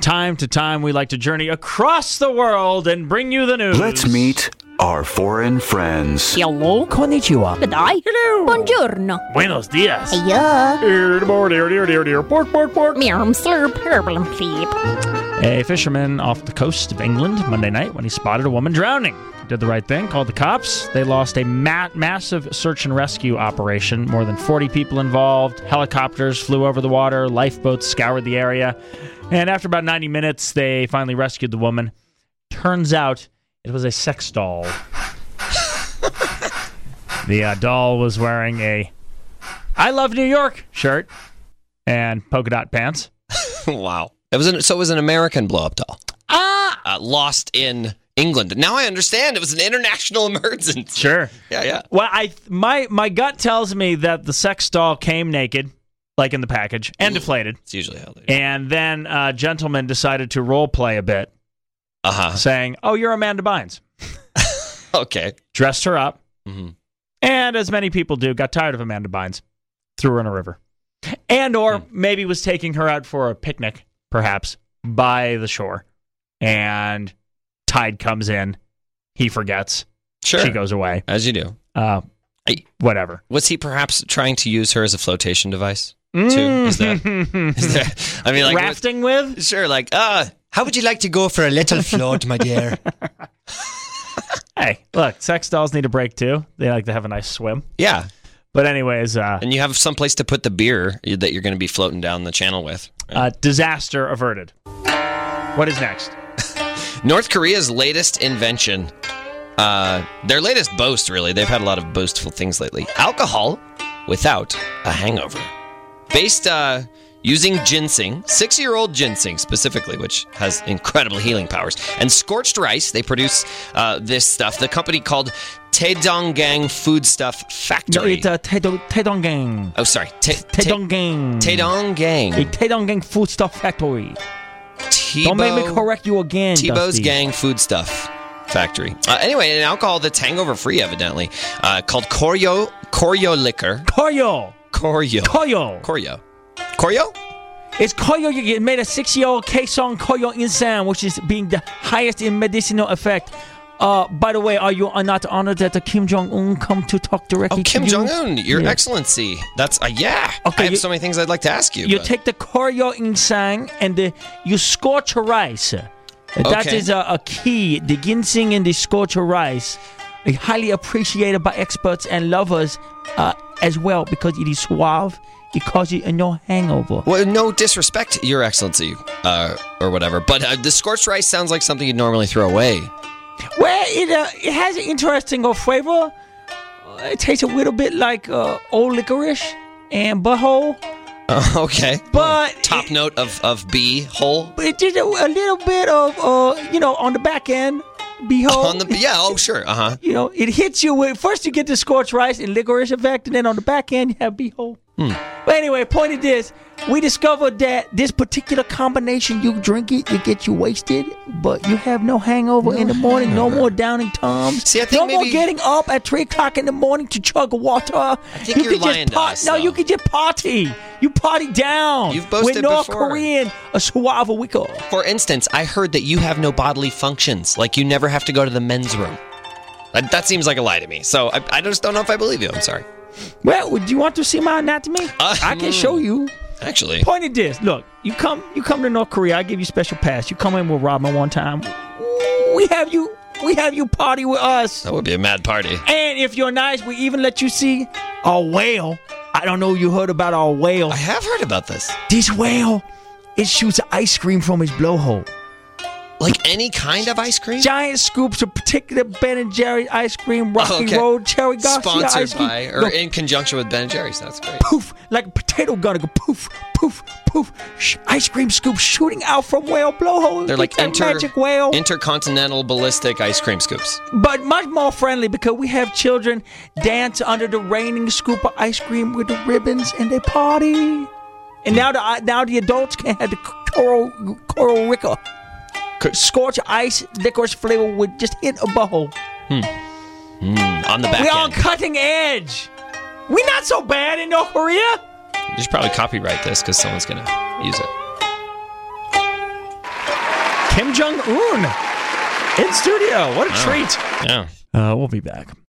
time to time, we like to journey across the world and bring you the news. Let's meet our foreign friends. Hello. Konnichiwa. Good day. Hello. Buongiorno. Buenos dias. Yeah. Pork, pork, pork. Meow, slurp, herblum, sleep. A fisherman off the coast of England Monday night when he spotted a woman drowning. Did the right thing, called the cops. They lost a massive search and rescue operation. More than 40 people involved. Helicopters flew over the water. Lifeboats scoured the area. And after about 90 minutes, they finally rescued the woman. Turns out it was a sex doll. The doll was wearing a I Love New York shirt and polka dot pants. Wow. It was an American blow-up doll. Lost in England. Now I understand. It was an international emergency. Sure. Yeah. Well, my gut tells me that the sex doll came naked, like in the package, and deflated. It's usually how they do. And then a gentleman decided to role play a bit, saying, "Oh, you're Amanda Bynes." Okay. Dressed her up, and as many people do, got tired of Amanda Bynes, threw her in a river, or maybe was taking her out for a picnic, perhaps by the shore, and tide comes in, he forgets, Sure. she goes away, As you do. whatever. Was he perhaps trying to use her as a flotation device? Too? Is that? I mean, like rafting with? Sure. Like, how would you like to go for a little float, my dear? Hey, look, sex dolls need a break too. They like to have a nice swim. Yeah. But anyways, and you have someplace to put the beer that you're going to be floating down the channel with. Right? Disaster averted. What is next? North Korea's latest invention, their latest boast, really. They've had a lot of boastful things lately. Alcohol without a hangover. Based using ginseng, 6-year-old ginseng specifically, which has incredible healing powers, and scorched rice. They produce this stuff. The company called Taedonggang Foodstuff Factory. No, it's Taedonggang. Oh, sorry. Taedonggang. Taedonggang. A Taedonggang Foodstuff Factory. Don't make me correct you again, Tebow's Dusty. Gang Foodstuff Factory. Anyway, an alcohol that's hangover-free, evidently, called Koryo liquor. Koryo. It's Koryo. You made a 6-year-old Kaesong Koryo Insan, which is being the highest in medicinal effect. By the way, are you not honored that Kim Jong-un come to talk directly to you? Kim Jong-un, Your Excellency. That's, yeah. Okay, I have so many things I'd like to ask you. You take the Koryo Insang and you scorch rice. That is a key. The ginseng and the scorched rice are highly appreciated by experts and lovers as well because it is suave. It causes you no hangover. Well, no disrespect, Your Excellency, or whatever, but the scorched rice sounds like something you'd normally throw away. Well, it has an interesting flavor. It tastes a little bit like old licorice and butthole. Okay. But top note of bee hole. But it did a little bit of on the back end. Beehole? Sure. It hits you with first you get the scorched rice and licorice effect, and then on the back end you have beehole. But anyway, point of this, we discovered that this particular combination, you drink it, it gets you wasted, but you have no hangover in the morning, no more downing Toms. See, I think more getting up at 3 o'clock in the morning to chug water. I think you're lying to us. No, you can just party. You party down. You've boasted with North before. Korean, a suave wicker. For instance, I heard that you have no bodily functions, like you never have to go to the men's room. That seems like a lie to me, so I just don't know if I believe you. I'm sorry. Well, do you want to see my anatomy? I can show you. Actually. Point of this. Look, you come to North Korea, I give you special pass. You come in with Robin one time. We have you party with us. That would be a mad party. And if you're nice, we even let you see our whale. I don't know if you heard about our whale. I have heard about this. This whale, it shoots ice cream from his blowhole. Like any kind of ice cream? Giant scoops of particular Ben & Jerry's ice cream, Rocky Road, Cherry Garcia Sponsored ice cream. by, or in conjunction with Ben & Jerry's. That's great. Poof, like a potato gun. Go poof, poof, poof. Ice cream scoops shooting out from whale blowhole. They're like magic whale. Intercontinental ballistic ice cream scoops. But much more friendly because we have children dance under the raining scoop of ice cream with the ribbons and they party. And now the adults can have the coral ricker. Scorch ice licorice flavor with just hit a butthole. On the back We're end. on cutting edge. We're not so bad in North Korea. You should probably copyright this because someone's going to use it. Kim Jong-un in studio. What a treat. Yeah. We'll be back.